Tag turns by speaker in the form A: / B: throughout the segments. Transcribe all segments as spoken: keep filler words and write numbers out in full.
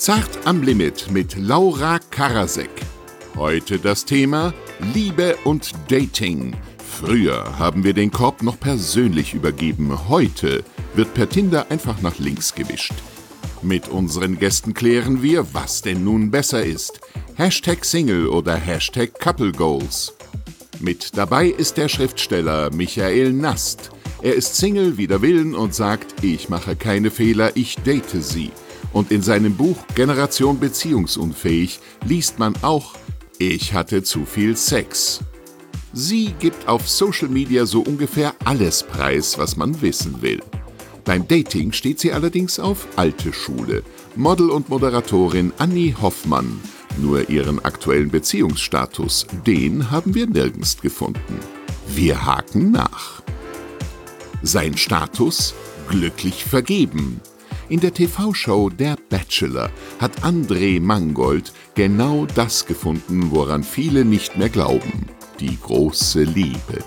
A: Zart am Limit mit Laura Karasek. Heute das Thema Liebe und Dating. Früher haben wir den Korb noch persönlich übergeben. Heute wird per Tinder einfach nach links gewischt. Mit unseren Gästen klären wir, was denn nun besser ist. Hashtag Single oder Hashtag Couple Goals. Mit dabei ist der Schriftsteller Michael Nast. Er ist Single wider Willen und sagt, ich mache keine Fehler, ich date sie. Und in seinem Buch Generation Beziehungsunfähig liest man auch, ich hatte zu viel Sex. Sie gibt auf Social Media so ungefähr alles preis, was man wissen will. Beim Dating steht sie allerdings auf alte Schule. Model und Moderatorin Annie Hoffmann. Nur ihren aktuellen Beziehungsstatus, den haben wir nirgends gefunden. Wir haken nach. Sein Status? Glücklich vergeben. In der T V-Show Der Bachelor hat André Mangold genau das gefunden, woran viele nicht mehr glauben. Die große Liebe.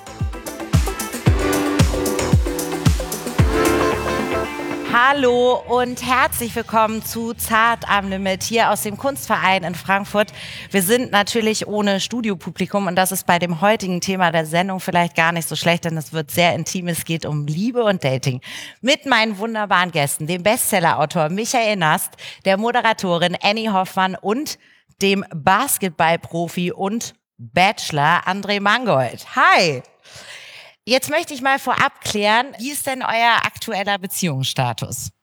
B: Hallo und herzlich willkommen zu Zart am Limit hier aus dem Kunstverein in Frankfurt. Wir sind natürlich ohne Studiopublikum und das ist bei dem heutigen Thema der Sendung vielleicht gar nicht so schlecht, denn es wird sehr intim. Es geht um Liebe und Dating. Mit meinen wunderbaren Gästen, dem Bestsellerautor Michael Nast, der Moderatorin Annie Hoffmann und dem Basketballprofi und Bachelor André Mangold. Hi! Jetzt möchte ich mal vorab klären, wie ist denn euer aktueller Beziehungsstatus?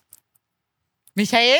B: Michael?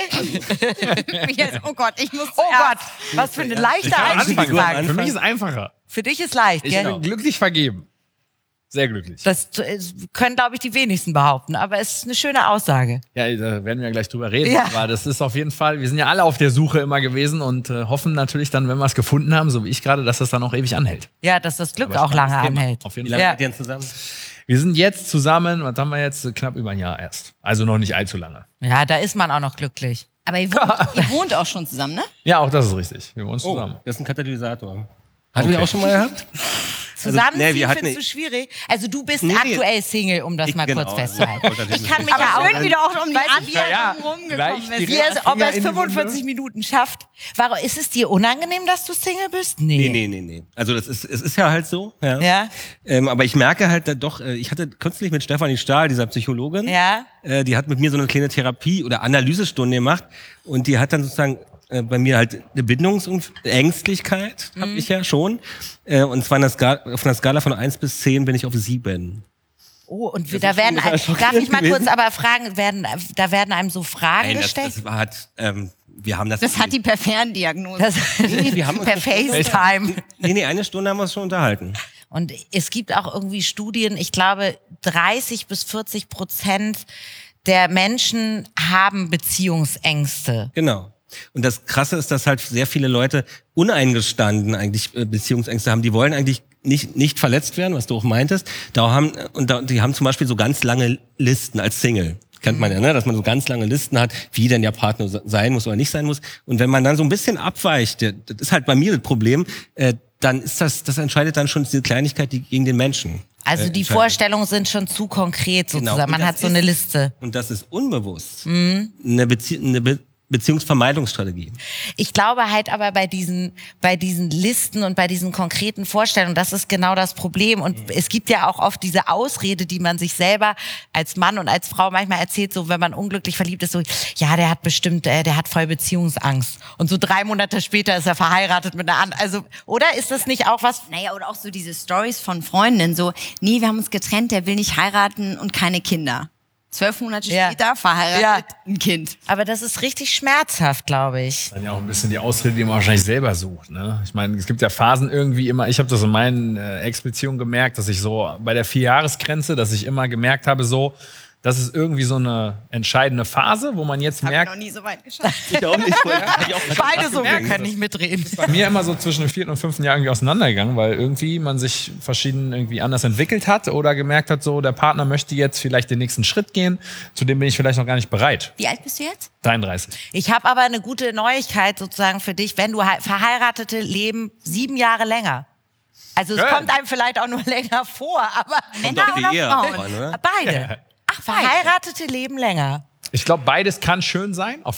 C: Michael, oh Gott, ich muss
B: Oh Gott, was für eine leichte Einstiegsfrage.
D: Für mich ist es einfacher.
B: Für dich ist leicht,
D: Ich
B: gell?
D: bin glücklich vergeben. Sehr glücklich.
B: Das äh, können, glaube ich, die wenigsten behaupten, aber es ist eine schöne Aussage.
D: Ja, da werden wir ja gleich drüber reden.
B: Ja.
D: Aber das ist auf jeden Fall, wir sind ja alle auf der Suche immer gewesen und äh, hoffen natürlich dann, wenn wir es gefunden haben, so wie ich gerade, dass das dann auch ewig anhält.
B: Ja, dass das Glück
D: Aber
B: auch lange
D: spannendes Thema.
B: anhält.
D: Auf jeden
E: Wie
D: Fall.
E: lange
B: Ja.
E: seid ihr denn zusammen?
D: Wir sind jetzt zusammen, was haben wir jetzt? Knapp über ein Jahr erst. Also noch nicht allzu lange.
B: Ja, da ist man auch noch glücklich.
C: Aber ihr wohnt, ihr wohnt auch schon zusammen, ne?
D: Ja, auch das ist richtig. Wir wohnen
E: Oh,
D: zusammen.
E: das ist ein Katalysator. Hatten
D: Okay.
E: wir auch schon mal gehabt?
B: Zusammenziehen
E: nee, wir hatten-
B: findest du schwierig? Also du bist
E: Nee, nee.
B: aktuell Single, um das
E: Ich-
B: mal
E: genau,
B: kurz
E: also,
B: festzuhalten.
E: ich wollte das
B: Ich kann mich
E: nicht-
B: ja auch...
C: Schön, wie du auch um die
B: Weißt du,
C: Antwort
B: wie-
D: ja,
C: rumgekommen
D: gleich
C: bist.
D: die
B: Wie es, ob er es
D: Finger in die
B: fünfundvierzig Minuten schafft. Warum, ist es dir unangenehm, dass du Single bist?
E: Nee, nee, nee, nee. Also das ist, es ist ja halt so. Ja.
B: Ja?
E: Ähm, aber ich merke halt da doch, äh, ich hatte kürzlich mit Stefanie Stahl, dieser Psychologin,
B: Ja?
E: äh, die hat mit mir so eine kleine Therapie- oder Analysestunde gemacht und die hat dann sozusagen äh, bei mir halt eine Bindungsängstlichkeit, habe ich ja schon. Äh, und zwar in der Skala, auf einer Skala von eins bis zehn bin ich auf sieben.
B: Oh, und
E: Das
B: da
E: ist
B: werden,
E: schon
B: ein,
E: schockierend
B: darf ich mal kurz
E: gewesen.
B: aber fragen, werden, da werden einem so Fragen
E: Nein, das,
B: gestellt?
E: das war halt, ähm, wir haben das...
C: Das hat die per Ferndiagnose.
B: Das,
E: wir haben uns
B: per
E: das-
B: FaceTime.
E: Nee, nee, eine Stunde haben wir uns schon unterhalten.
B: Und es gibt auch irgendwie Studien, ich glaube, dreißig bis vierzig Prozent der Menschen haben Beziehungsängste.
E: Genau. Und das Krasse ist, dass halt sehr viele Leute uneingestanden eigentlich äh, Beziehungsängste haben. Die wollen eigentlich nicht nicht verletzt werden, was du auch meintest. Da haben und da, die haben zum Beispiel so ganz lange Listen als Single. Kennt man ja, ne? Dass man so ganz lange Listen hat, wie denn der Partner sein muss oder nicht sein muss. Und wenn man dann so ein bisschen abweicht, das ist halt bei mir das Problem, äh, dann ist das, das entscheidet dann schon diese Kleinigkeit die gegen den Menschen.
B: Also
E: äh,
B: die
E: entscheidet.
B: Vorstellungen sind schon zu konkret
E: Genau.
B: sozusagen.
E: Und
B: Man
E: das
B: hat so
E: ist-
B: eine Liste.
E: Und das ist unbewusst
B: Mhm.
E: eine, Bezie eine Be Beziehungsvermeidungsstrategie.
B: Ich glaube halt aber bei diesen, bei diesen Listen und bei diesen konkreten Vorstellungen, das ist genau das Problem. Und
E: Mhm.
B: es gibt ja auch oft diese Ausrede, die man sich selber als Mann und als Frau manchmal erzählt, so wenn man unglücklich verliebt ist, so, ja, der hat bestimmt, äh, der hat voll Beziehungsangst. Und so drei Monate später ist er verheiratet mit einer anderen. Also, oder ist das nicht auch was?
C: Naja, oder auch so diese Stories von Freundinnen, so, nee, wir haben uns getrennt, der will nicht heiraten und keine Kinder. Zwölf Monate
B: Ja.
C: später verheiratet,
B: Ja.
C: ein Kind.
B: Aber das ist richtig schmerzhaft, glaube ich.
D: Dann ja auch ein bisschen die Ausrede, die man wahrscheinlich selber sucht. Ne? Ich meine, es gibt ja Phasen irgendwie immer, ich habe das in meinen äh, Ex-Beziehungen gemerkt, dass ich so bei der Vierjahresgrenze, dass ich immer gemerkt habe, so, das ist irgendwie so eine entscheidende Phase, wo man jetzt
C: Hab ich
D: merkt,
C: noch nie so weit geschafft.
E: Ich auch nicht. Ich auch
B: Beide so, wir können nicht mitreden.
D: bei mir immer so zwischen dem vierten und fünften Jahr irgendwie auseinandergegangen, weil irgendwie man sich verschieden irgendwie anders entwickelt hat oder gemerkt hat, so der Partner möchte jetzt vielleicht den nächsten Schritt gehen, zu dem bin ich vielleicht noch gar nicht bereit.
C: Wie alt bist du jetzt?
D: dreiunddreißig.
B: Ich habe aber eine gute Neuigkeit sozusagen für dich, wenn du he- Verheiratete leben sieben Jahre länger. Also es
D: Schön.
B: kommt einem vielleicht auch nur länger vor, aber
C: Männer
E: doch viel
C: oder
E: eher
C: Frauen?
E: Frauen, oder?
B: beide. Ach, Verheiratete leben länger.
D: Ich glaube, beides kann schön sein, auf jeden Fall.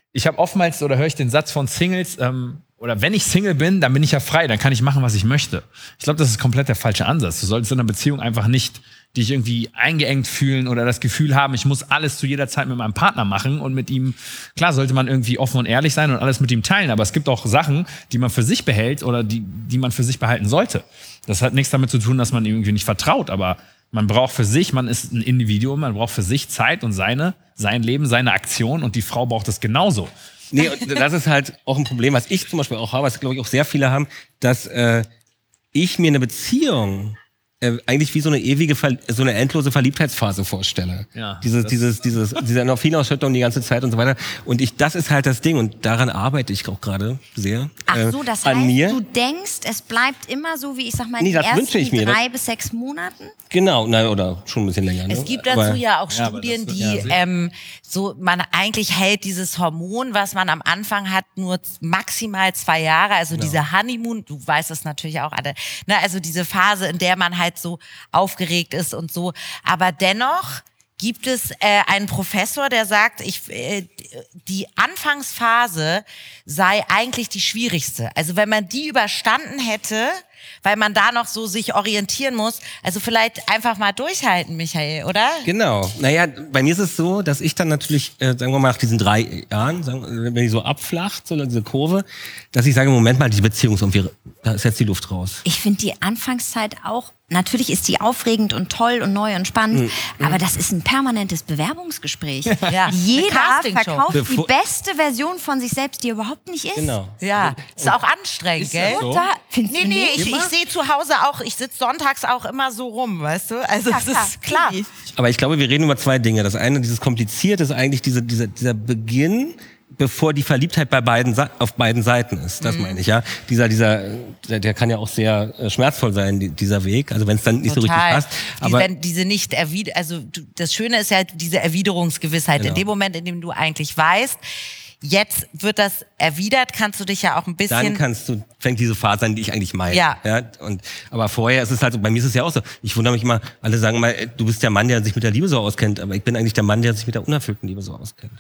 D: ich habe oftmals, oder höre ich den Satz von Singles, ähm, oder wenn ich Single bin, dann bin ich ja frei, dann kann ich machen, was ich möchte. Ich glaube, das ist komplett der falsche Ansatz. Du solltest in einer Beziehung einfach nicht dich irgendwie eingeengt fühlen oder das Gefühl haben, ich muss alles zu jeder Zeit mit meinem Partner machen und mit ihm, klar sollte man irgendwie offen und ehrlich sein und alles mit ihm teilen, aber es gibt auch Sachen, die man für sich behält oder die, die man für sich behalten sollte. Das hat nichts damit zu tun, dass man ihm irgendwie nicht vertraut, aber man braucht für sich, man ist ein Individuum, man braucht für sich Zeit und seine, sein Leben, seine Aktion und die Frau braucht es genauso.
E: Nee, und das ist halt auch ein Problem, was ich zum Beispiel auch habe, was glaube ich auch sehr viele haben, dass äh, ich mir eine Beziehung äh, eigentlich wie so eine ewige, so eine endlose Verliebtheitsphase vorstelle.
D: Ja,
E: dieses, dieses, dieses, diese Endorphinausschüttung die ganze Zeit und so weiter. Und ich, das ist halt das Ding und daran arbeite ich auch gerade sehr.
C: Ach
E: äh,
C: so, das
E: an
C: heißt,
E: mir.
C: du denkst, es bleibt immer so, wie ich sag mal, in
E: Nee,
C: den
E: das wünsche ich
C: ersten
E: mir.
C: drei bis sechs Monaten?
E: Genau, na, oder schon ein bisschen länger. Ne?
B: Es gibt dazu
E: Aber,
B: ja auch
D: Ja, aber
B: Studien,
D: das-
B: die
D: ja, sicher.
B: ähm, so, man eigentlich hält dieses Hormon, was man am Anfang hat, nur z- maximal zwei Jahre. Also diese Honeymoon, du weißt das natürlich auch alle, ne? Also diese Phase, in der man halt so aufgeregt ist und so. Aber dennoch gibt es äh, einen Professor, der sagt, ich, äh, die Anfangsphase sei eigentlich die schwierigste. Also wenn man die überstanden hätte, weil man da noch so sich orientieren muss, also vielleicht einfach mal durchhalten, Michael, oder?
E: Genau. Naja, bei mir ist es so, dass ich dann natürlich, äh, sagen wir mal, nach diesen drei Jahren, sagen, wenn die so abflacht, so diese Kurve, dass ich sage, Moment mal, die Beziehung ist irgendwie, da ist jetzt die Luft raus.
C: Ich finde die Anfangszeit auch, natürlich ist die aufregend und toll und neu und spannend,
E: Mhm.
C: aber das ist ein permanentes Bewerbungsgespräch.
B: Ja.
C: Jeder
B: Eine Castingshow.
C: verkauft
E: Bevor-
C: die beste Version von sich selbst, die er überhaupt nicht ist.
E: Genau.
B: Ja, ist auch anstrengend, gell?
D: so?
C: Da, findest
B: Nee,
C: du
B: nee,
C: nicht?
B: ich, ich sehe zu Hause auch, ich sitze sonntags auch immer so rum, weißt du? Also
C: Ja,
B: das ist klar.
C: klar.
E: Aber ich glaube, wir reden über zwei Dinge. Das eine, dieses Komplizierte, ist eigentlich diese, dieser, dieser Beginn, bevor die Verliebtheit bei beiden Sa- auf beiden Seiten ist. Das meine ich, ja. Dieser, dieser, der, der kann ja auch sehr äh, schmerzvoll sein, die, dieser Weg. Also wenn es dann nicht so richtig
B: Total.
E: passt.
B: Die,
E: Aber
B: wenn diese nicht erwid also du, das Schöne ist ja diese Erwiderungsgewissheit.
E: Genau.
B: In dem Moment, in dem du eigentlich weißt, jetzt wird das erwidert, kannst du dich ja auch ein bisschen.
E: dann kannst du, fängt diese Phase an, die ich eigentlich meine.
B: Ja.
E: ja. Und, aber vorher ist es halt so, bei mir ist es ja auch so. Ich wundere mich immer, alle sagen mal, du bist der Mann, der sich mit der Liebe so auskennt, aber ich bin eigentlich der Mann, der sich mit der unerfüllten Liebe so auskennt.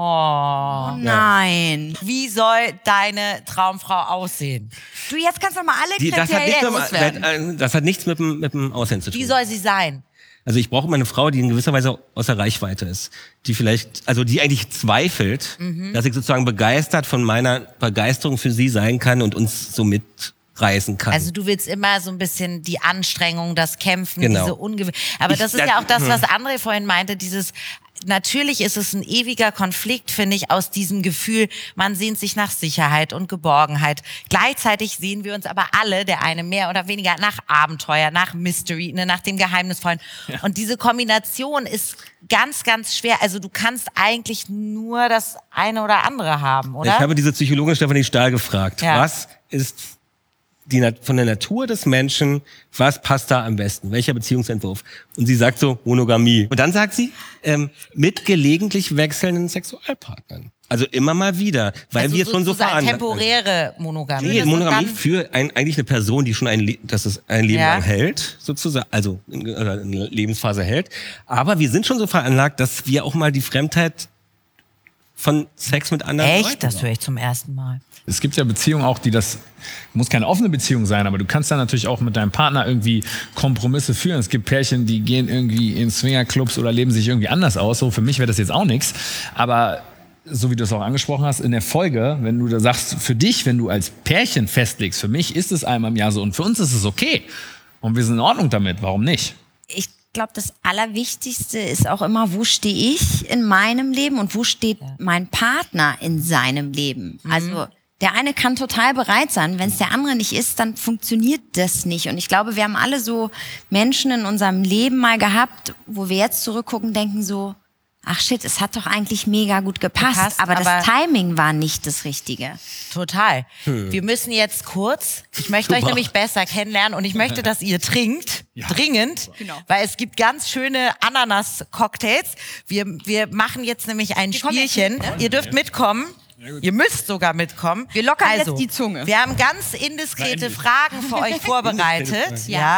B: Oh.
C: Oh nein.
B: Wie soll deine Traumfrau aussehen?
C: Du, jetzt kannst du mal alle
E: Die, das, hat nichts
C: Kriterien
E: mit,
C: loswerden.
E: dem- das hat nichts mit dem, mit dem Aussehen zu tun.
B: Wie soll sie sein?
E: Also ich brauche immer eine Frau, die in gewisser Weise außer Reichweite ist. Die vielleicht, also die eigentlich zweifelt,
B: Mhm.
E: dass ich sozusagen begeistert von meiner Begeisterung für sie sein kann und uns so mitreißen kann.
B: Also du willst immer so ein bisschen die Anstrengung, das Kämpfen,
E: Genau.
B: diese Ungew... Aber
E: Ich-
B: das ist
E: das-
B: ja auch das,
E: hm.
B: was André vorhin meinte, dieses... Natürlich ist es ein ewiger Konflikt, finde ich, aus diesem Gefühl, man sehnt sich nach Sicherheit und Geborgenheit. Gleichzeitig sehen wir uns aber alle, der eine mehr oder weniger, nach Abenteuer, nach Mystery, ne, nach dem Geheimnisvollen. Und diese Kombination ist ganz, ganz schwer. Also du kannst eigentlich nur das eine oder andere haben, oder?
E: Ich habe diese Psychologin Stefanie Stahl gefragt,
B: Ja.
E: was ist die, Nat- von der Natur des Menschen, was passt da am besten? Welcher Beziehungsentwurf? Und sie sagt so, Monogamie. Und dann sagt sie, ähm, mit gelegentlich wechselnden Sexualpartnern. Also immer mal wieder, weil
B: also
E: wir schon so
B: sozusagen
E: veranlagt
B: temporäre Monogamie.
E: Nee,
B: Das
E: Monogamie
B: sind dann-
E: für ein, eigentlich eine Person, die schon ein, Le dass es ein Leben
B: Ja.
E: lang hält, sozusagen, also in, äh, eine Lebensphase hält. Aber wir sind schon so veranlagt, dass wir auch mal die Fremdheit von Sex mit anderen
B: Echt?
E: Leuten
B: Das höre ich zum ersten Mal.
D: Es gibt ja Beziehungen auch, die das, muss keine offene Beziehung sein, aber du kannst dann natürlich auch mit deinem Partner irgendwie Kompromisse führen. Es gibt Pärchen, die gehen irgendwie in Swingerclubs oder leben sich irgendwie anders aus. So, für mich wäre das jetzt auch nichts. Aber so wie du es auch angesprochen hast, in der Folge, wenn du da sagst, für dich, wenn du als Pärchen festlegst, für mich ist es einmal im Jahr so und für uns ist es okay. Und wir sind in Ordnung damit, warum nicht?
C: Ich glaube, das Allerwichtigste ist auch immer, wo stehe ich in meinem Leben und wo steht mein Partner in seinem Leben. Also der eine kann total bereit sein, wenn es der andere nicht ist, dann funktioniert das nicht. Und ich glaube, wir haben alle so Menschen in unserem Leben mal gehabt, wo wir jetzt zurückgucken, denken so, ach shit, es hat doch eigentlich mega gut gepasst,
B: Gepasst,
C: aber,
B: aber-
C: das Timing war nicht das Richtige.
B: Total. Wir müssen jetzt kurz, ich möchte euch
E: Super.
B: nämlich besser kennenlernen und ich möchte, dass ihr trinkt,
D: Ja.
B: dringend,
C: Genau.
B: weil es gibt ganz schöne Ananas-Cocktails. Wir, wir machen jetzt nämlich ein
C: kommen jetzt
B: Spielchen. Ihr dürft mitkommen. Ihr müsst sogar mitkommen.
C: Wir lockern
B: also,
C: jetzt die Zunge.
B: Wir haben ganz indiskrete Fragen für euch vorbereitet. Ja.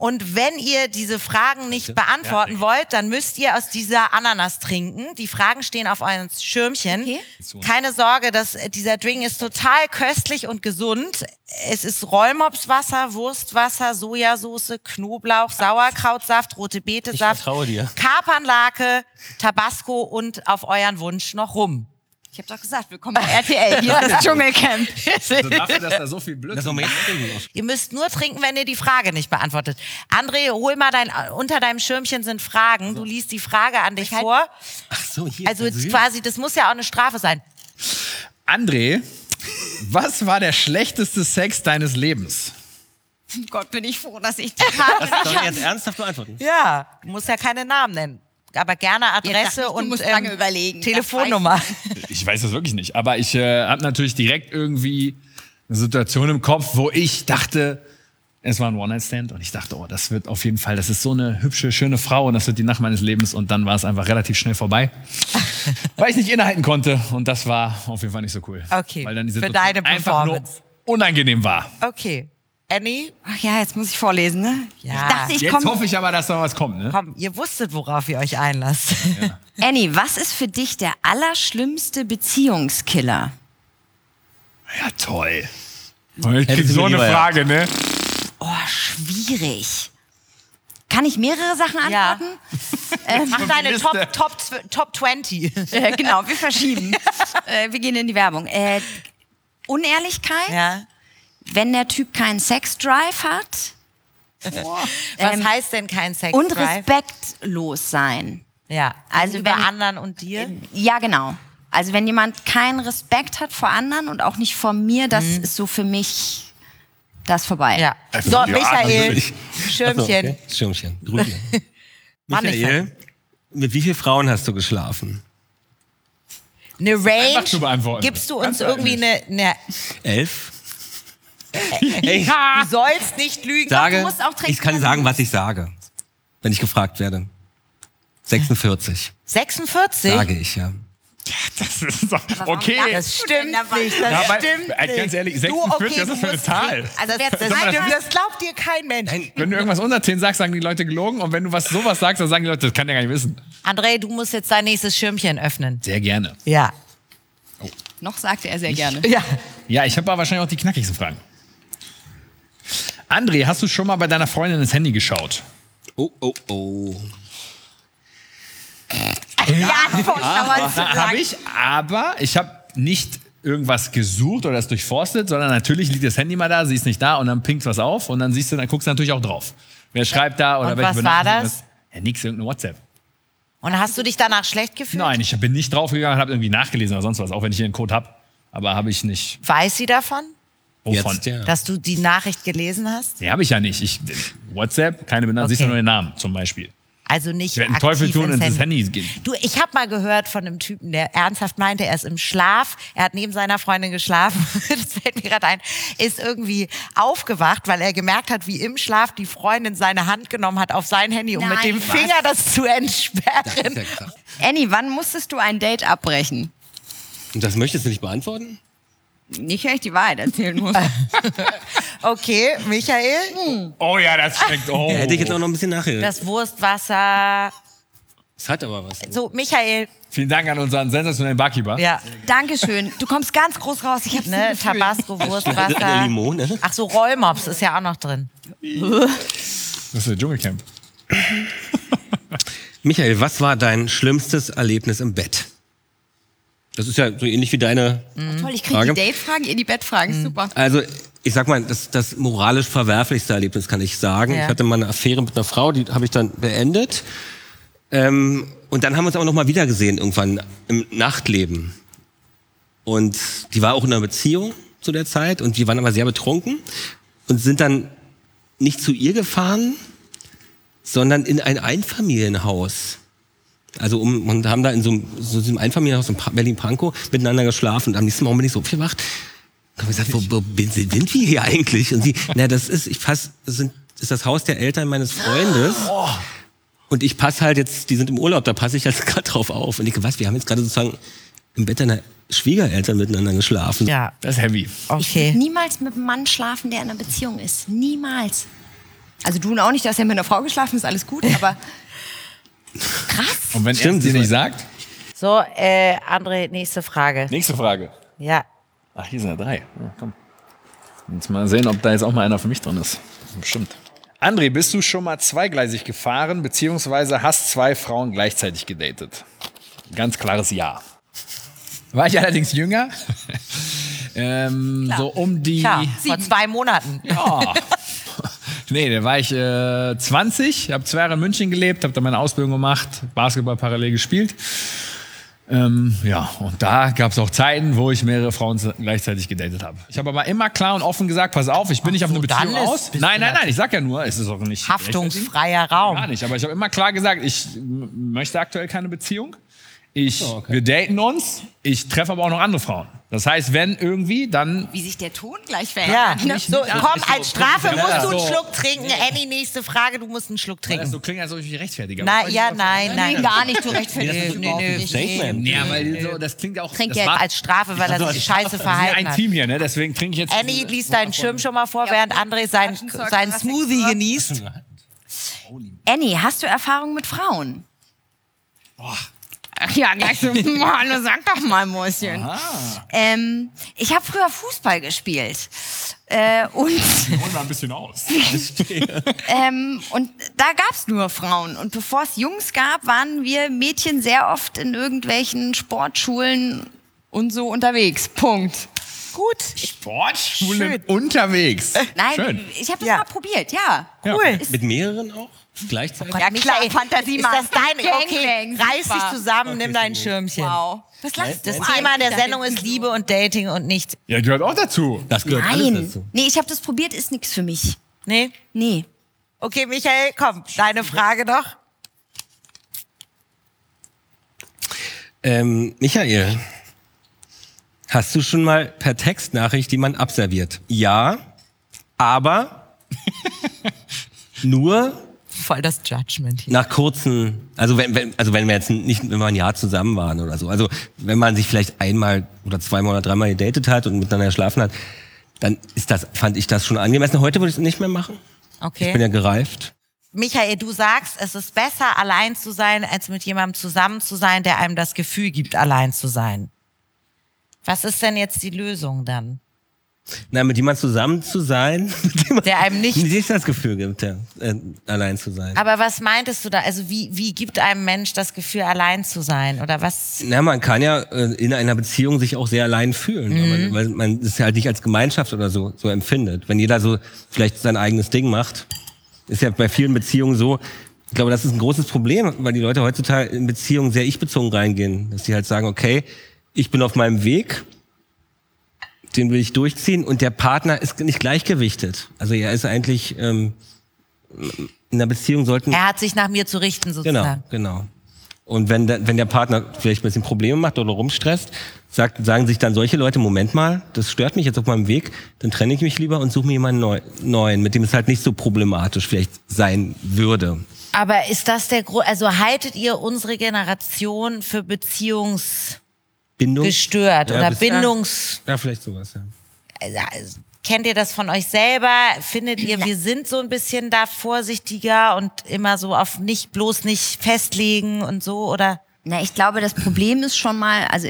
B: Und wenn ihr diese Fragen nicht beantworten wollt, dann müsst ihr aus dieser Ananas trinken. Die Fragen stehen auf euren Schirmchen.
C: Okay.
B: Keine Sorge, dass dieser Drink ist total köstlich und gesund. Es ist Rollmopswasser, Wurstwasser, Sojasauce, Knoblauch, Sauerkrautsaft, rote Betesaft,
E: Ich vertraue dir.
B: Kapernlake, Tabasco und auf euren Wunsch noch Rum.
C: Ich habe doch gesagt, willkommen bei R T L. Hier ist das Dschungelcamp.
D: Also dafür, dass da so viel Blödsinn
E: Das soll man jetzt trinken.
B: Ihr müsst nur trinken, wenn ihr die Frage nicht beantwortet. André, hol mal dein, unter deinem Schirmchen sind Fragen. Du liest die Frage an dich vor.
E: Ach so, hier.
B: Also jetzt quasi, das muss ja auch eine Strafe sein.
D: André, was war der schlechteste Sex deines Lebens?
C: Gott, bin ich froh, dass ich das habe.
E: Das soll man jetzt ernsthaft beantworten.
B: Ja, du musst ja keine Namen nennen. Aber gerne
C: Jetzt dachte
B: Adresse
C: ich, du
B: und
C: musst
B: ähm,
C: lange überlegen.
B: Telefonnummer.
D: Ich weiß das wirklich nicht, aber ich äh, habe natürlich direkt irgendwie eine Situation im Kopf, wo ich dachte, es war ein One-Night-Stand und ich dachte, oh, das wird auf jeden Fall, das ist so eine hübsche, schöne Frau und das wird die Nacht meines Lebens und dann war es einfach relativ schnell vorbei, weil ich nicht innehalten konnte und das war auf jeden Fall nicht so cool.
B: Okay,
D: Weil dann die
B: für
D: Situation
B: deine
D: einfach nur
B: Performance.
D: unangenehm war.
B: Okay. Annie?
C: Ach ja, jetzt muss ich vorlesen, ne?
B: Ja.
C: Ich dachte, ich
D: Jetzt
C: komme.
D: hoffe ich aber, dass da was kommt, ne?
B: Komm, ihr wusstet, worauf ihr euch einlasst.
C: Annie, was ist für dich der allerschlimmste Beziehungskiller?
D: Ja, toll. Und ich krieg
E: Hättest du
D: so
E: mir
D: eine
E: lieber, ja.
D: Frage, ne?
C: Oh, schwierig. Kann ich mehrere Sachen
B: Ja.
C: antworten?
B: Mach deine
D: Liste.
B: Top, Top, zw- Top zwanzig.
C: Äh, genau, wir verschieben. äh, wir gehen in die Werbung. Äh, Unehrlichkeit,
B: Ja.
C: wenn der Typ keinen Sex-Drive hat.
B: Was
C: Ähm,
B: heißt denn kein Sex?
C: Und respektlos sein.
B: Ja,
C: Also
B: also über
C: wenn-
B: anderen und dir.
C: Ja, genau. Also wenn jemand keinen Respekt hat vor anderen und auch nicht vor mir, das ist so für mich das vorbei.
B: Ja. So,
D: Ja,
B: Michael,
D: natürlich.
B: Schirmchen.
E: Okay. Schirmchen. Drücken.
B: Mann, ich
E: Michael, mit wie vielen Frauen hast du geschlafen?
B: Eine
D: Einfach zu
B: Range.
D: beantworten.
B: Gibst du uns
D: Ganz
B: irgendwie eine, eine.
E: Elf? Ey,
B: Du sollst nicht lügen.
E: sage,
C: musst auch trinken,
E: ich kann
C: was
E: sagen,
C: du
E: was ich sage, wenn ich gefragt werde. sechsundvierzig,
B: sechsundvierzig?
E: sage ich, ja.
D: Das ist doch okay.
B: Das stimmt nicht. Das
D: Ja, aber,
B: stimmt
D: äh,
B: nicht.
D: ganz ehrlich,
B: Du,
D: sechsundvierzig, was ist das
B: du
D: für eine
B: musst
D: Zahl?
B: trinken. Also das, das,
C: Sag mal,
B: stimmt,
C: das-
B: das glaubt dir kein Mensch.
D: Wenn du irgendwas unter zehn sagst, sagen die Leute gelogen. Und wenn du was sowas sagst, dann sagen die Leute, das kann der gar nicht wissen.
B: André, du musst jetzt dein nächstes Schirmchen öffnen.
D: Sehr gerne.
B: Ja.
C: Noch sagte er sehr gerne.
B: Ja.
D: Ja, ich habe aber wahrscheinlich auch die knackigsten Fragen. André, hast du schon mal bei deiner Freundin ins Handy geschaut?
E: Oh, oh, oh.
C: Ja, voll, aber
D: Na, habe ich, aber ich habe nicht irgendwas gesucht oder es durchforstet, sondern natürlich liegt das Handy mal da, sie ist nicht da und dann pinkt was auf und dann siehst du, dann guckst du natürlich auch drauf. Wer schreibt da oder
B: Und
D: welche
B: was war
D: Benachrichtigung
B: das?
D: Ja, nix, irgendeine WhatsApp.
B: Und hast du dich danach schlecht gefühlt?
D: Nein, ich bin nicht draufgegangen und habe irgendwie nachgelesen oder sonst was, auch wenn ich hier einen Code habe. Aber habe ich nicht.
B: Weiß sie davon,
D: Wovon?
E: Jetzt, ja.
B: dass du die Nachricht gelesen hast?
D: Nee, habe ich ja nicht. Ich, WhatsApp, keine Benachrichtigung, siehst du
B: Okay.
D: nur den Namen zum Beispiel.
B: Also nicht
D: Ich werde einen
B: aktiv
D: Teufel tun und
B: ins
D: ins Handy gehen.
B: Du, ich habe mal gehört von einem Typen, der ernsthaft meinte, er ist im Schlaf, er hat neben seiner Freundin geschlafen, das fällt mir gerade ein, ist irgendwie aufgewacht, weil er gemerkt hat, wie im Schlaf die Freundin seine Hand genommen hat auf sein Handy, um
C: Nein,
B: mit dem
C: was?
B: Finger das zu entsperren.
E: Das ist ja krass.
C: Annie, wann musstest du ein Date abbrechen?
E: Und das möchtest du nicht beantworten?
C: Nicht, wenn ich die Wahrheit erzählen muss.
B: Okay, Michael,
D: Oh ja, das schmeckt. Oh.
E: Da hätte ich jetzt auch noch ein bisschen nachgedacht.
B: das Wurstwasser.
E: Das hat aber was.
B: So, Michael,
D: Vielen Dank an unseren sensationellen Barkeeper.
B: ja,
C: Dankeschön. Du kommst ganz groß raus. Ich hab's
B: ne,
C: so gefühlt.
B: Tabasco,
E: Eine
B: Wurstwasser.
E: Limone.
B: Ach so, Rollmops ist ja auch noch drin.
D: Das ist der Dschungelcamp.
E: Michael, was war dein schlimmstes Erlebnis im Bett? Das ist ja so ähnlich wie deine.
C: Toll, ich krieg
E: Frage.
C: die Date-Fragen, ihr die Bettfragen. Super.
E: Also, ich sag mal, das, das moralisch verwerflichste Erlebnis kann ich sagen.
B: Ja.
E: Ich hatte mal eine Affäre mit einer Frau, die habe ich dann beendet. Ähm, und dann haben wir uns aber noch mal wieder gesehen, irgendwann im Nachtleben. Und die war auch in einer Beziehung zu der Zeit und die waren aber sehr betrunken und sind dann nicht zu ihr gefahren, sondern in ein Einfamilienhaus. Also um, und haben da in so einem, so einem Einfamilienhaus in Pa- Berlin-Pankow miteinander geschlafen und am nächsten Morgen bin ich so aufgewacht. Und hab gesagt, wo, wo sind wir hier eigentlich? Und sie, na, das ist, ich pass, das sind, das ist das Haus der Eltern meines Freundes. Und ich passe halt jetzt, die sind im Urlaub, da passe ich jetzt gerade drauf auf. Und ich, was, wir haben jetzt gerade sozusagen im Bett deiner Schwiegereltern miteinander geschlafen.
B: Ja,
D: Das ist heavy.
C: Ich
B: okay.
C: würde niemals mit einem Mann schlafen, der in einer Beziehung ist. Niemals. Also du auch nicht, du hast ja mit einer Frau geschlafen, ist alles gut, aber krass.
D: Und wenn
E: Stimmt,
D: er es dir
E: das
D: nicht sagt?
B: So, äh, André, nächste Frage.
D: Nächste Frage.
B: Ja.
D: Ach, hier sind ja drei. Ja, komm. Jetzt mal sehen, ob da jetzt auch mal einer für mich drin ist. Bestimmt. André, bist du schon mal zweigleisig gefahren, beziehungsweise hast zwei Frauen gleichzeitig gedatet? Ganz klares Ja. War ich allerdings jünger? ähm, so um die...
B: Klar, vor zwei Monaten.
D: Ja. Nee, da war ich äh, zwanzig, habe zwei Jahre in München gelebt, habe da meine Ausbildung gemacht, Basketball parallel gespielt. Ähm, ja, und da gab es auch Zeiten, wo ich mehrere Frauen gleichzeitig gedatet habe. Ich habe aber immer klar und offen gesagt, pass auf, ich bin nicht auf eine Beziehung
B: dann ist-
D: aus.
B: bist
D: Nein,
B: du
D: nein, nein, ich sag ja nur, es ist auch nicht
B: Haftungsfreier Raum.
D: Gar nicht, aber ich habe immer klar gesagt, ich m- möchte aktuell keine Beziehung. Ich,
E: Oh, okay.
D: wir daten uns, ich treffe aber auch noch andere Frauen. Das heißt, wenn irgendwie, dann
C: Wie sich der Ton gleich
B: Ja,
C: verändert.
B: so, komm, als Strafe
D: Ja,
B: musst du einen
D: so.
B: Schluck trinken. Annie, nächste Frage, du musst einen Schluck
D: das
B: trinken.
D: so klingt, als ob ich mich rechtfertige.
B: Nein, ja, nein, nein.
C: Nee, gar nicht, du rechtfertigst
E: Nee,
C: dich überhaupt
E: nee,
C: nicht.
E: Statement.
D: Ja, weil so, das klingt ja auch...
C: Trink
D: das
C: jetzt
D: war-
B: Als Strafe, weil er sich scheiße
D: wir sind
B: verhalten
D: ein
B: hat.
D: Team hier, ne? Deswegen trinke ich jetzt...
B: Annie liest deinen Schirm schon mal vor, während André sein, seinen Smoothie genießt.
C: Annie, hast du Erfahrung mit Frauen? Ach ja, gleich so, Mann, sag doch mal, Mäuschen. Ähm, ich habe früher Fußball gespielt. Äh, und,
D: Holen wir ein bisschen aus.
C: ähm, und da gab's nur Frauen. Und bevor es Jungs gab, waren wir Mädchen sehr oft in irgendwelchen Sportschulen und so unterwegs. Punkt.
B: Gut.
D: Sportschule unterwegs.
C: Nein,
D: Schön.
C: ich habe das
B: Ja.
C: mal probiert, ja.
B: Cool.
E: Mit mehreren auch? Gleichzeitig?
C: Ja, klar, Fantasie
B: Ist das dein? Okay,
C: Gangbang,
B: reiß dich
C: super.
B: zusammen, nimm dein Schirmchen.
C: Wow. Was lachst
B: Das
C: du
B: Thema der
C: eigentlich?
B: Sendung ist Liebe und Dating und nicht...
D: Ja, gehört auch dazu.
E: Das gehört alles
C: Nein.
E: dazu.
C: Nee, ich habe das probiert, ist nichts für mich.
B: Nee?
C: Nee.
B: Okay, Michael, komm, deine Frage doch.
E: Ähm, Michael, hast du schon mal per Textnachricht jemanden abserviert? Ja, aber nur
B: Voll das Judgment hier.
E: nach kurzen, also wenn, wenn, also wenn wir jetzt nicht, wenn wir ein Jahr zusammen waren oder so, also wenn man sich vielleicht einmal oder zweimal oder dreimal gedatet hat und miteinander geschlafen hat, dann ist das, fand ich das schon angemessen. Heute würde ich es nicht mehr machen. Ich bin
B: Okay.
E: ja gereift.
B: Michael, du sagst, es ist besser, allein zu sein, als mit jemandem zusammen zu sein, der einem das Gefühl gibt, allein zu sein. Was ist denn jetzt die Lösung dann?
E: Na, mit jemandem zusammen zu sein, mit dem
B: Der einem nicht...
E: nicht das Gefühl gibt, ja, äh, allein zu sein.
B: Aber was meintest du da? Also wie, wie gibt einem Mensch das Gefühl, allein zu sein? Oder was?
E: Na, man kann ja äh, in einer Beziehung sich auch sehr allein fühlen, weil, man, weil man es halt nicht als Gemeinschaft oder so, so empfindet. Wenn jeder so vielleicht sein eigenes Ding macht, ist ja bei vielen Beziehungen so. Ich glaube, das ist ein großes Problem, weil die Leute heutzutage in Beziehungen sehr ich-bezogen reingehen. Dass sie halt sagen, okay, ich bin auf meinem Weg, den will ich durchziehen und der Partner ist nicht gleichgewichtet. Also er ist eigentlich, ähm, in der Beziehung sollten...
B: Er hat sich nach mir zu richten
E: Genau,
B: sozusagen.
E: genau. Und wenn der, wenn der Partner vielleicht ein bisschen Probleme macht oder rumstresst, sagt, sagen sich dann solche Leute, Moment mal, das stört mich jetzt auf meinem Weg, dann trenne ich mich lieber und suche mir jemanden neu, neuen, mit dem es halt nicht so problematisch vielleicht sein würde.
B: Aber ist das der Grund? Also haltet ihr unsere Generation für beziehungsgestört
E: Bindung? Ja,
B: oder
E: bis-
B: Bindungs...
E: Ja, vielleicht sowas, ja.
B: Also, kennt ihr das von euch selber? Findet ihr, wir sind so ein bisschen da vorsichtiger und immer so auf nicht, bloß nicht festlegen und so, oder?
C: Na, ich glaube, das Problem ist schon mal, also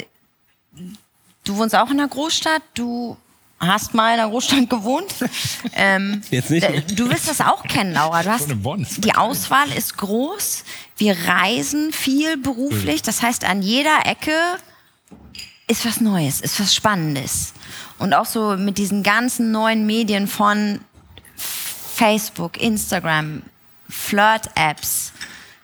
C: du wohnst auch in einer Großstadt, du hast mal in einer Großstadt gewohnt. ähm,
E: Jetzt nicht mehr.
C: d- Du wirst das auch kennen, Laura. Du hast,
D: in Bonn.
C: die Auswahl ist groß. Wir reisen viel beruflich. Das heißt, an jeder Ecke ist was Neues, ist was Spannendes. Und auch so mit diesen ganzen neuen Medien von Facebook, Instagram, Flirt-Apps.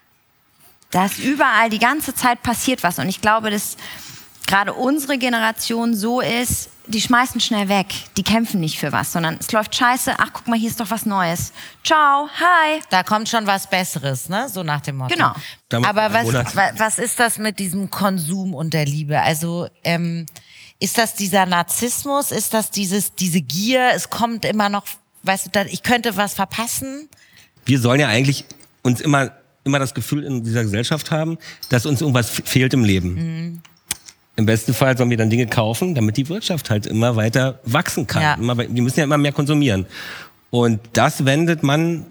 C: Da ist überall die ganze Zeit passiert was. Und ich glaube, dass gerade unsere Generation so ist, die schmeißen schnell weg. Die kämpfen nicht für was, sondern es läuft scheiße. Ach, guck mal, hier ist doch was Neues. Ciao, hi.
B: Da kommt schon was Besseres, ne? So nach dem Motto.
C: Genau.
E: Damals
B: Aber
E: war
B: was,
E: ein Monat.
B: wa- was ist das mit diesem Konsum und der Liebe? Also, ähm, ist das dieser Narzissmus? Ist das dieses, diese Gier? Es kommt immer noch, weißt du, da, ich könnte was verpassen?
E: Wir sollen ja eigentlich uns immer, immer das Gefühl in dieser Gesellschaft haben, dass uns irgendwas f- fehlt im Leben.
B: Mhm.
E: Im besten Fall sollen wir dann Dinge kaufen, damit die Wirtschaft halt immer weiter wachsen kann.
B: Ja.
E: Immer, wei- wir müssen ja immer mehr konsumieren. Und das wendet man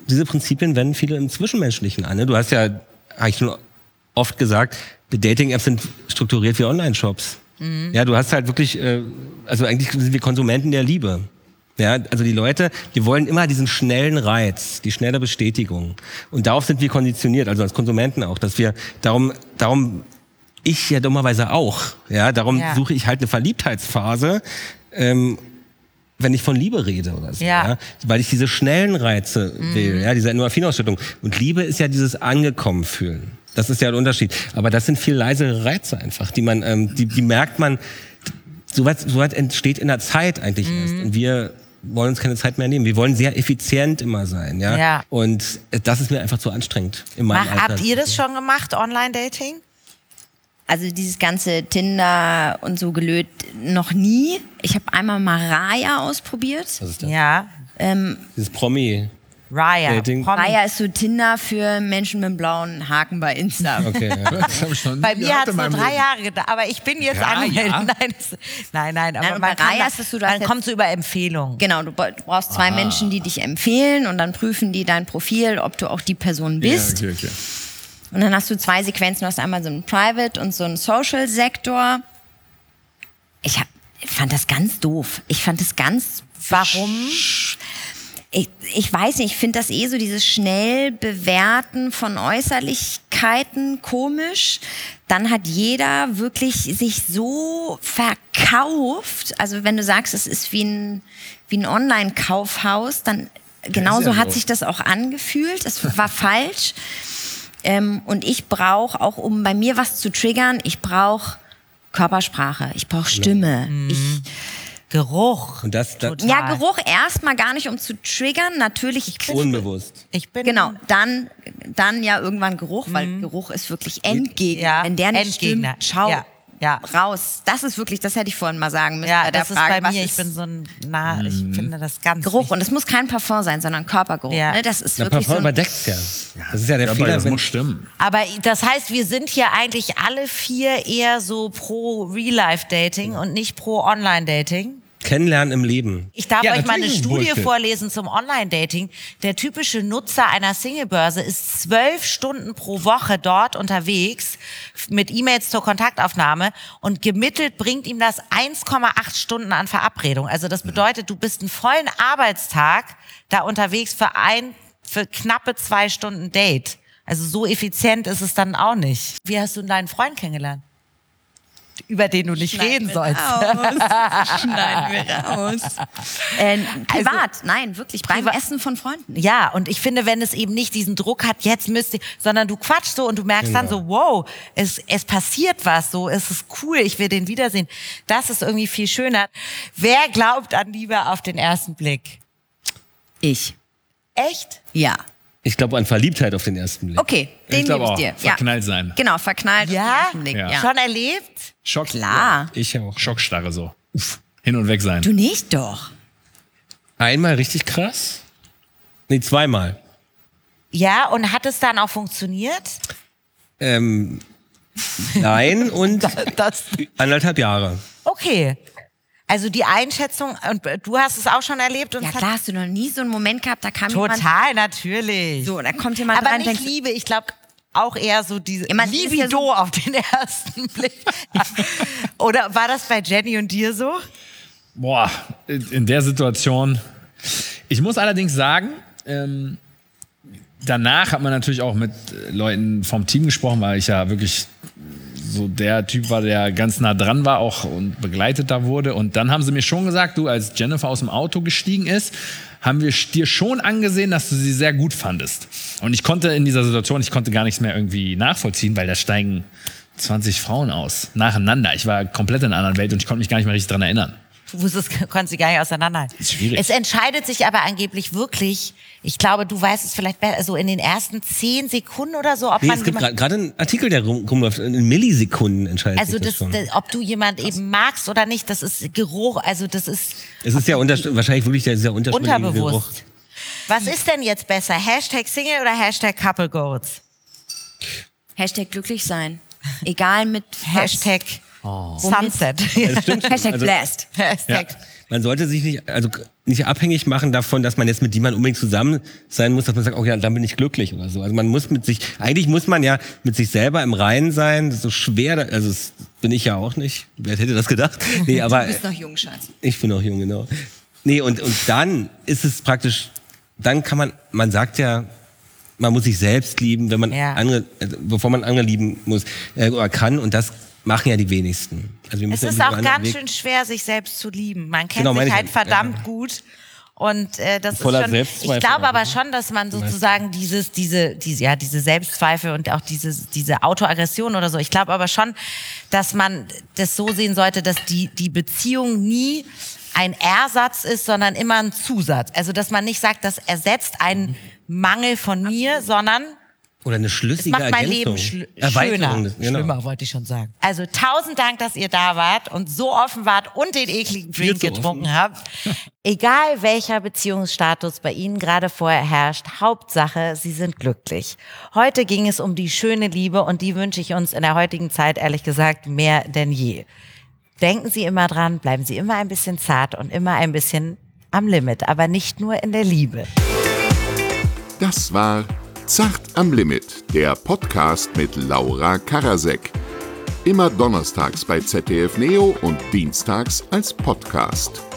E: diese Prinzipien wenden viele im Zwischenmenschlichen an. Ne? Du hast ja eigentlich schon oft gesagt, die Dating-Apps sind strukturiert wie Online-Shops. Mhm. Ja, du hast halt wirklich, äh, also eigentlich sind wir Konsumenten der Liebe. Ja, also die Leute, die wollen immer diesen schnellen Reiz, die schnelle Bestätigung. Und darauf sind wir konditioniert, also als Konsumenten auch, dass wir darum, darum ich ja dummerweise auch. Ja, darum ja. suche ich halt eine Verliebtheitsphase, ähm, wenn ich von Liebe rede oder so. Ja. Ja, weil ich diese schnellen Reize mhm. will, ja, diese Endorphinausschüttung. Und Liebe ist ja dieses angekommen fühlen. Das ist ja der Unterschied. Aber das sind viel leisere Reize einfach, die man, ähm, die, die merkt man. Soweit so weit entsteht in der Zeit eigentlich mhm. erst. Und wir wollen uns keine Zeit mehr nehmen. Wir wollen sehr effizient immer sein, ja.
B: ja.
E: Und das ist mir einfach zu anstrengend in meinem
B: Mach,
E: Alter.
B: Habt ihr das schon gemacht, Online-Dating?
C: Also dieses ganze Tinder und so gelöt noch nie. Ich habe einmal Maraya ausprobiert.
E: Was ist das?
B: Ja.
C: Ähm,
E: Dieses Promi.
B: Raya.
E: Dating.
C: Maraya ist so Tinder für Menschen mit einem blauen Haken bei Insta.
E: Okay. Ja.
D: Das hab ich noch nie
B: Bei mir
D: gehört
B: hat es
D: in
B: nur
D: meinem
B: drei
D: Leben.
B: Jahre gedauert, aber ich bin jetzt
D: Raya?
B: angemeldet. Nein, es- nein, nein, aber
C: Nein, und
B: man
C: bei
B: kann
C: Raya
B: da-
C: ist es so, du hast
B: dann
C: jetzt-
B: kommst du über Empfehlungen.
C: Genau, du bra- du brauchst zwei Menschen, die dich empfehlen und dann prüfen die dein Profil, ob du auch die Person bist.
D: Ja, okay, okay.
C: Und dann hast du zwei Sequenzen, du hast einmal so einen Private und so einen Social-Sektor. Ich hab, fand das ganz doof. Ich fand das ganz...
B: Warum?
C: Ich, ich weiß nicht, ich finde das eh so, dieses schnell Bewerten von Äußerlichkeiten komisch. Dann hat jeder wirklich sich so verkauft. Also wenn du sagst, es ist wie ein, wie ein Online-Kaufhaus, dann genauso
D: ja
C: hat
D: so.
C: sich das auch angefühlt. Es war falsch. Ähm, und ich brauche, auch um bei mir was zu triggern, ich brauche Körpersprache, ich brauche Stimme. Ich,
B: Geruch.
E: Und das, das
B: Total.
C: ja, Geruch erstmal gar nicht, um zu triggern. Natürlich, ich bin,
E: unbewusst.
B: Ich bin
C: genau, dann, dann ja irgendwann Geruch, weil Geruch ist wirklich Endgegner.
B: Ja,
C: Wenn der nicht
B: Endgegner.
C: stimmt, schau
B: Ja, ja.
C: raus. Das ist wirklich, das hätte ich vorhin mal sagen müssen.
B: Ja,
C: bei der
B: das
C: Frage,
B: ist bei
C: was
B: mir. Ich
C: ist
B: bin so ein, na, ich finde das ganz
C: Geruch.
B: wichtig.
C: Und es muss kein Parfum sein, sondern Körpergeruch.
B: Ja.
C: Ne? Das ist
E: Der
C: wirklich so
E: Parfum
C: ein,
E: überdeckt's ja. Das ist ja der
D: Aber
E: Fehler.
D: das
E: wenn-
D: muss stimmen.
B: Aber das heißt, wir sind hier eigentlich alle vier eher so pro Real-Life-Dating und nicht pro Online-Dating.
E: Kennenlernen im Leben.
B: Ich darf
D: Ja,
B: euch mal eine
D: natürlich ist
B: Studie
D: Bullshit.
B: vorlesen zum Online-Dating. Der typische Nutzer einer Singlebörse ist zwölf Stunden pro Woche dort unterwegs mit E-Mails zur Kontaktaufnahme und gemittelt bringt ihm das eins Komma acht Stunden an Verabredung. Also das bedeutet, du bist einen vollen Arbeitstag da unterwegs für ein, für knappe zwei Stunden Date. Also so effizient ist es dann auch nicht. Wie hast du deinen Freund kennengelernt? Über den du nicht reden sollst.
C: Schneiden wir raus. Äh, privat, nein, wirklich, beim
B: Priva-
C: Essen von Freunden.
B: Ja, und ich finde, wenn es eben nicht diesen Druck hat, jetzt müsste ich, sondern du quatschst so und du merkst dann so, wow, es, es passiert was, so, es ist cool, ich will den wiedersehen. Das ist irgendwie viel schöner. Wer glaubt an Liebe auf den ersten Blick?
C: Ich.
B: Echt?
C: Ja.
E: Ich glaube an Verliebtheit auf den ersten Blick.
C: Okay, den
D: Ich glaube
C: gebe
D: auch.
C: ich dir.
D: Verknallt sein.
C: Genau, verknallt.
B: Ja?
C: auf den ersten Blick,
D: Ja.
C: ja.
B: Schon erlebt?
D: Schock.
C: Klar.
E: Ich auch.
D: Schockstarre so. Uff. Hin und weg sein.
C: Du nicht doch.
E: Einmal richtig krass? Nee, zweimal.
B: Ja, und hat es dann auch funktioniert?
E: Ähm, nein und
B: Das,
E: anderthalb Jahre.
B: okay. Also die Einschätzung, und du hast es auch schon erlebt und
C: Ja
B: es hat
C: klar, hast du noch nie so einen Moment gehabt, da kam jemand...
B: total, natürlich.
C: So, da kommt jemand
B: Aber
C: rein
B: nicht
C: und denkt,
B: Liebe, ich glaube auch eher so diese
C: Ja, man ist
B: Libido
C: ja so-
B: auf den ersten Blick. Oder war das bei Jenny und dir so?
D: Boah, in in der Situation. Ich muss allerdings sagen, ähm, danach hat man natürlich auch mit äh, Leuten vom Team gesprochen, weil ich ja wirklich so der Typ war, der ganz nah dran war auch und begleitet da wurde. Und dann haben sie mir schon gesagt, du, als Jennifer aus dem Auto gestiegen ist, haben wir dir schon angesehen, dass du sie sehr gut fandest. Und ich konnte in dieser Situation, ich konnte gar nichts mehr irgendwie nachvollziehen, weil da steigen zwanzig Frauen aus, nacheinander. Ich war komplett in einer anderen Welt und ich konnte mich gar nicht mehr richtig dran erinnern.
B: Du wusstest, konntest sie gar nicht auseinanderhalten.
D: Ist schwierig.
B: Es entscheidet sich aber angeblich wirklich, ich glaube, du weißt es vielleicht besser, so in den ersten zehn Sekunden oder so, ob
E: Nee,
B: man
E: es gibt
B: jemand-
E: gerade einen Artikel, der rum, rumläuft. In Millisekunden entscheidet
B: also
E: sich das
B: das,
E: schon.
B: das, ob du jemand eben magst oder nicht, das ist Geruch, also das ist
E: Es ist ja unter, wahrscheinlich wirklich der sehr unterschwellige Geruch.
B: unterbewusst. Was ist denn jetzt besser? Hashtag Single oder Hashtag Couple Goals?
C: Hashtag glücklich sein. Egal mit was.
B: Hashtag Sunset.
E: Das stimmt.
C: Hashtag
E: Also,
C: blessed.
B: Hashtag
E: man sollte sich nicht, also nicht abhängig machen davon, dass man jetzt mit jemandem unbedingt zusammen sein muss, dass man sagt, oh ja, dann bin ich glücklich oder so. Also man muss mit sich, eigentlich muss man ja mit sich selber im Reinen sein. Das ist so schwer, also das bin ich ja auch nicht. Wer hätte das gedacht? Nee, aber
C: du bist noch jung, Schatz.
E: Ich bin noch jung, genau. Nee, und, und dann ist es praktisch, dann kann man, man sagt ja, man muss sich selbst lieben, wenn man
B: ja.
E: andere, bevor man andere lieben muss äh, oder kann, und das machen ja die wenigsten. Also wir müssen
B: es ist auch ganz Weg. schön schwer, sich selbst zu lieben. Man kennt
E: genau,
B: sich halt
E: ich,
B: verdammt
E: ja.
B: gut. Und äh, das
E: Voller
B: ist schon, ich glaube aber schon, dass man sozusagen dieses, diese, diese, ja, diese Selbstzweifel und auch diese, diese Autoaggression oder so, ich glaube aber schon, dass man das so sehen sollte, dass die, die Beziehung nie ein Ersatz ist, sondern immer ein Zusatz. Also, dass man nicht sagt, das ersetzt einen Mangel von mir, sondern
E: oder eine schlüssige
B: macht mein
E: Ergänzung.
B: Leben schl- schöner.
E: Genau.
B: Schlimmer, wollte ich schon sagen. Also tausend Dank, dass ihr da wart und so offen wart und den ekligen Drink
E: so
B: getrunken
E: offen.
B: habt. Egal welcher Beziehungsstatus bei Ihnen gerade vorher herrscht, Hauptsache, Sie sind glücklich. Heute ging es um die schöne Liebe und die wünsche ich uns in der heutigen Zeit, ehrlich gesagt, mehr denn je. Denken Sie immer dran, bleiben Sie immer ein bisschen zart und immer ein bisschen am Limit, aber nicht nur in der Liebe.
A: Das war Zart am Limit, der Podcast mit Laura Karasek. Immer donnerstags bei Z D F Neo und dienstags als Podcast.